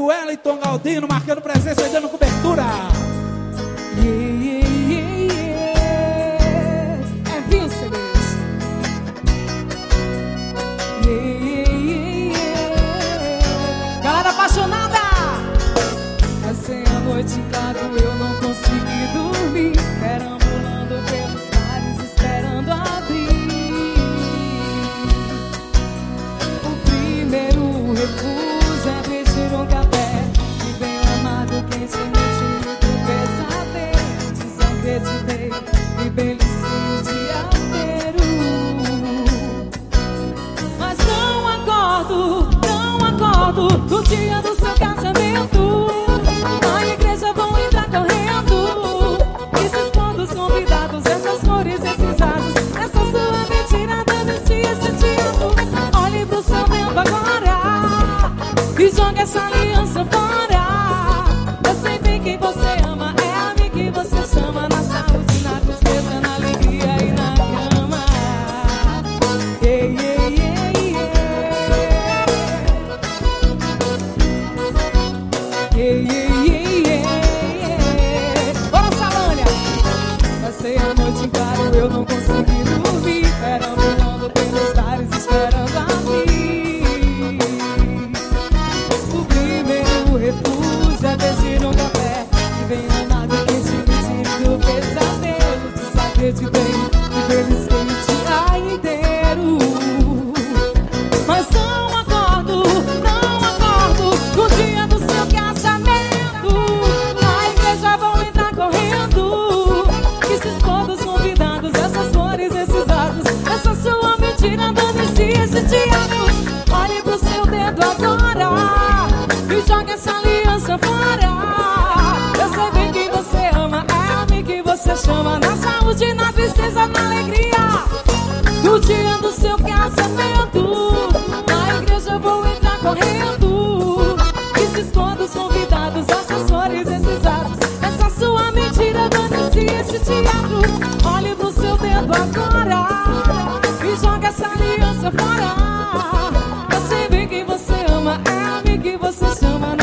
Wellington Galdino, marcando presença e dando cobertura. É Vincennes. Galera apaixonada. Passei a noite claro, eu não consegui dormir, perambulando pelos mares, esperando abrir. O primeiro refúgio é pedir um café, e bem amado, quente, no tiro do pesadelo. Desacreditei e belisquei o dia inteiro. Mas não acordo no dia do seu casamento. Na igreja vão entrar correndo, esses pontos convidados, essas flores, esses asos, essa sua mentira dando esse teatro. Olhe pro seu tempo agora e joga essa aliança fora. Eu sei bem quem você ama, é a mim que você chama. Na saúde, na tristeza, na alegria e na cama. Bora, Salânia! Passei a noite em claro, eu não consegui dormir, perambulando pelos bares, esperando abrir. O primeiro refúgio é pedir um café, e bem amado, quente, no tiro do pesadelo. Desacreditei e belisquei o dia inteiro. Mas não acordo no dia do seu casamento. Na igreja vão entrar correndo, esses todos convidados, essas flores, esses asos, essa sua mentira dando esse teatro. Olhe pro seu dedo agora e joga essa aliança fora. Eu sei bem quem você ama, é a mim que você chama. Na saúde, na tristeza, na alegria, no dia do seu casamento. Na igreja vou entrar correndo, esses todos convidados, essas flores, esses atos, essa sua mentira dando esse teatro. Olhe pro seu dedo agora e joga essa aliança fora. Eu sei bem quem você ama, é a mim que você chama.